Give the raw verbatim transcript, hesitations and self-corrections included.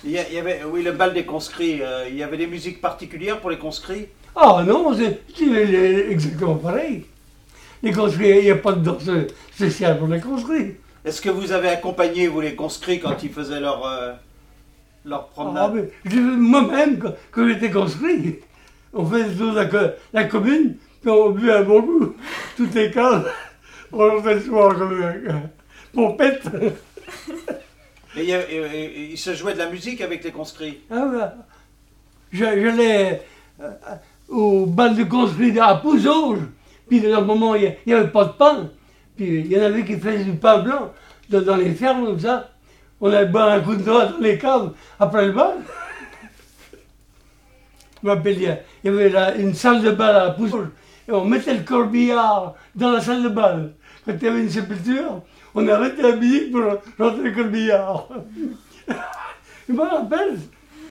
Il y, a, il y avait, oui, le bal des conscrits, euh, il y avait des musiques particulières pour les conscrits? Ah non, c'est exactement pareil. Les conscrits, il n'y a pas de danse spéciale pour les conscrits. Est-ce que vous avez accompagné, vous, les conscrits, quand ils faisaient leur, euh, leur promenade? Ah, mais moi-même, quand, quand j'étais conscrit, on faisait tout la, la commune, puis on buvait un bon coup. Toutes les cases, on rentrait le soir comme un pompette. Et il, y a, et, il se jouait de la musique avec les conscrits? Ah ouais. J'allais euh, au bal de conscrits à Pouzauges, puis dans un moment, il n'y avait pas de pain. Puis il y en avait qui faisaient du pain blanc dans, dans les fermes comme ça. On allait boire un coup de noix dans les caves après le bal. Je m'appelle, il y avait là, une salle de bal à Pouzauges. Et on mettait le corbillard dans la salle de bal. Quand il y avait une sépulture, on arrêtait la musique pour rentrer le corbillard. Je me rappelle,